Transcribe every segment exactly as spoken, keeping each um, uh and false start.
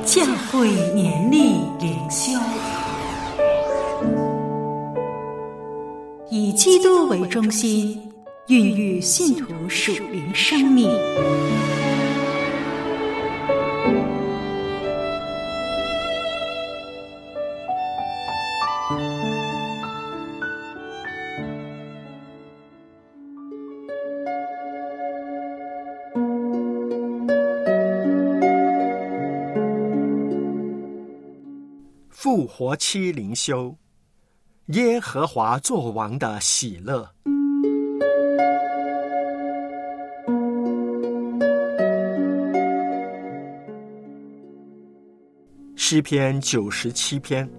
教会年历灵修，以基督为中心，孕育信徒属灵生命。 复活期灵修，耶和华作王的喜乐。诗篇九十七篇。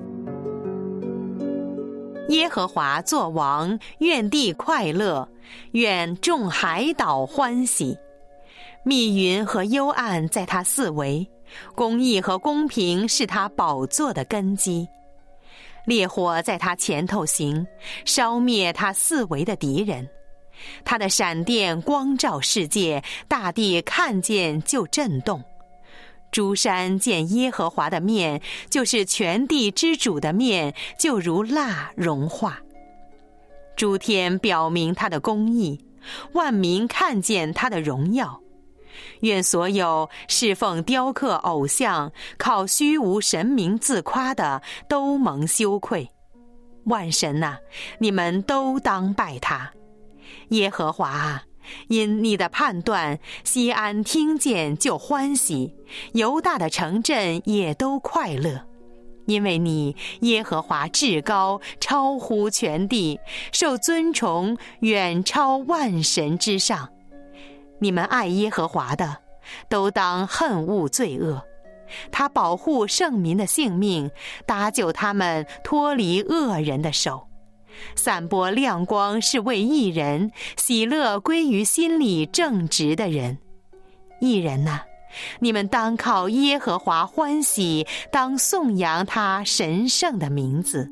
耶和华作王，愿地快乐，愿众海岛欢喜。密云和幽暗在他四围，公义和公平是他宝座的根基。烈火在他前头行，烧灭他四围的敌人。他的闪电光照世界，大地看见就震动。诸山见耶和华的面，就是全地之主的面，就如蜡融化。诸天表明他的公义，万民看见他的荣耀。愿所有侍奉雕刻偶像、靠虚无神明自夸的都蒙羞愧。万神啊，你们都当拜他。耶和华啊，因你的判断，西安听见就欢喜，犹大的城镇也都快乐。因为你耶和华至高，超乎全地，受尊崇，远超万神之上。你们爱耶和华的，都当恨恶罪恶。他保护圣民的性命，搭救他们脱离恶人的手。散播亮光是为义人，喜乐归于心里正直的人。义人啊，你们当靠耶和华欢喜，当颂扬他神圣的名字。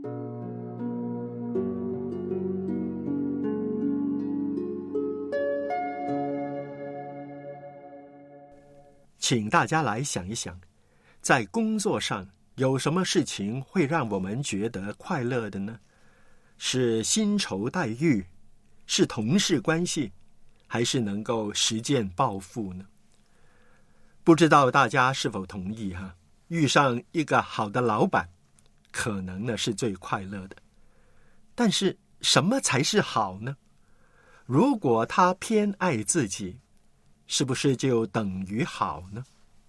请大家来想一想，在工作上有什么事情会让我们觉得快乐的呢？是薪酬待遇，是同事关系，还是能够实践抱负呢？不知道大家是否同意哈？遇上一个好的老板，可能呢是最快乐的。但是什么才是好呢？如果他偏爱自己，是不是就等于好呢？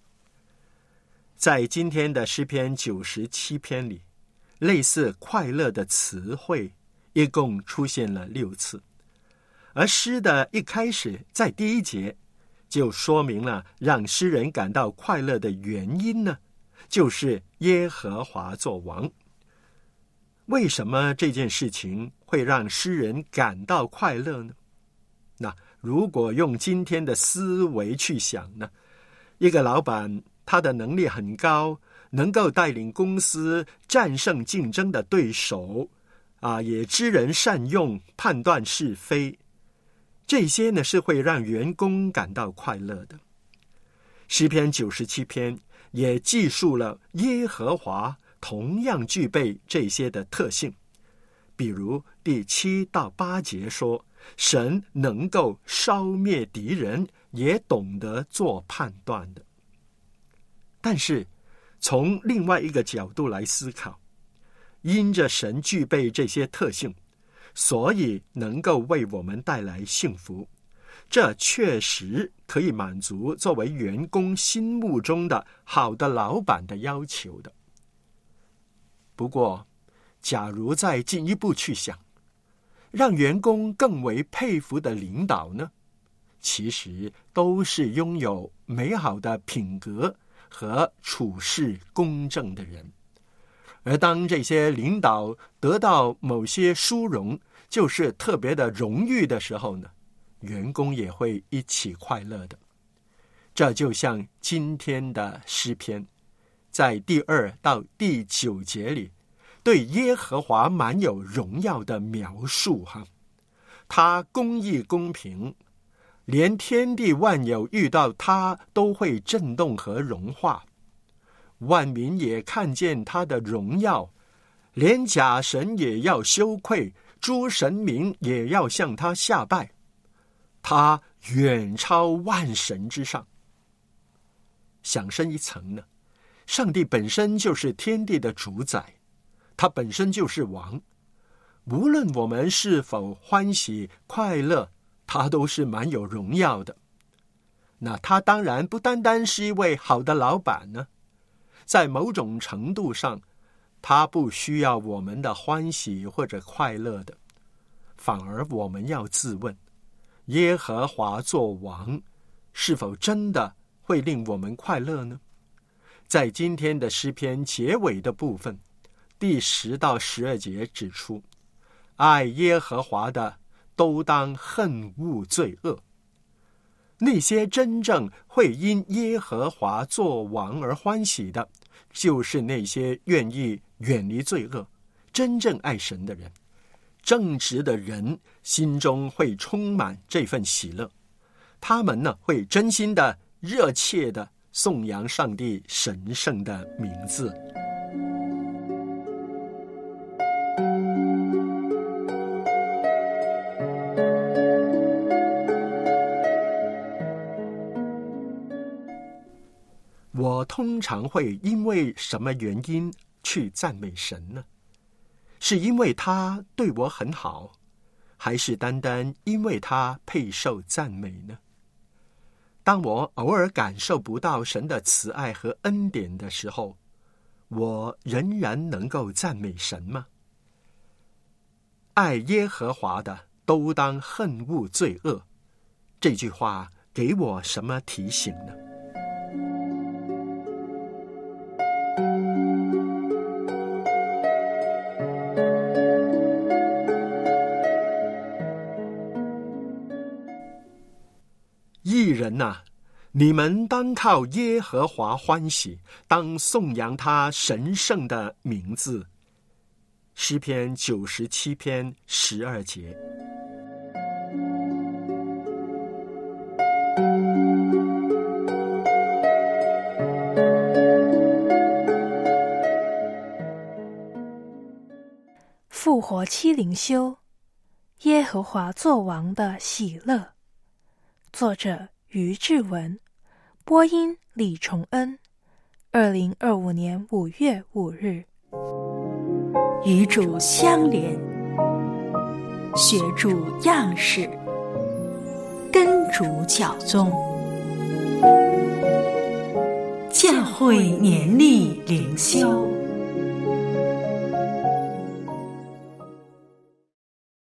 在今天的诗篇九十七篇里，类似快乐的词汇一共出现了六次，而诗的一开始在第一节就说明了让诗人感到快乐的原因呢，就是耶和华作王。为什么这件事情会让诗人感到快乐呢？那如果用今天的思维去想呢，一个老板他的能力很高，能够带领公司战胜竞争的对手啊，也知人善用，判断是非，这些呢是会让员工感到快乐的。诗篇九十七篇也记述了耶和华同样具备这些的特性，比如第七到八节说，神能够烧灭敌人，也懂得做判断的。但是从另外一个角度来思考，因着神具备这些特性，所以能够为我们带来幸福，这确实可以满足作为员工心目中的好的老板的要求的。不过假如再进一步去想，让员工更为佩服的领导呢，其实都是拥有美好的品格和处事公正的人。而当这些领导得到某些殊荣，就是特别的荣誉的时候呢，员工也会一起快乐的。这就像今天的诗篇，在第二到第九节里，对耶和华满有荣耀的描述哈，他公义公平，连天地万有遇到他都会震动和融化。 万民也看见他的荣耀，连假神也要羞愧，诸神明也要向他下拜。他远超万神之上。想深一层呢，上帝本身就是天地的主宰，他本身就是王，无论我们是否欢喜快乐，他都是蛮有荣耀的。那他当然不单单是一位好的老板呢，在某种程度上，他不需要我们的欢喜或者快乐的，反而我们要自问，耶和华作王，是否真的会令我们快乐呢？在今天的诗篇结尾的部分，第十到十二节指出，爱耶和华的都当恨恶罪恶。那些真正会因耶和华作王而欢喜的，就是那些愿意远离罪恶、真正爱神的人。正直的人心中会充满这份喜乐，他们呢会真心的、热切的颂扬上帝神圣的名字。我通常会因为什么原因去赞美神呢？是因为他对我很好，还是单单因为他配受赞美呢？当我偶尔感受不到神的慈爱和恩典的时候，我仍然能够赞美神吗？爱耶和华的都当恨恶罪恶，这句话给我什么提醒呢？义人啊，你们当靠耶和华欢喜，当颂扬他神圣的名字。诗篇九十七篇十二节。 复活期灵修，耶和华作王的喜乐。作者于志文，播音李崇恩。二零二五年五月五日。 与主相连，学主样式，跟主教宗。教会年历灵修。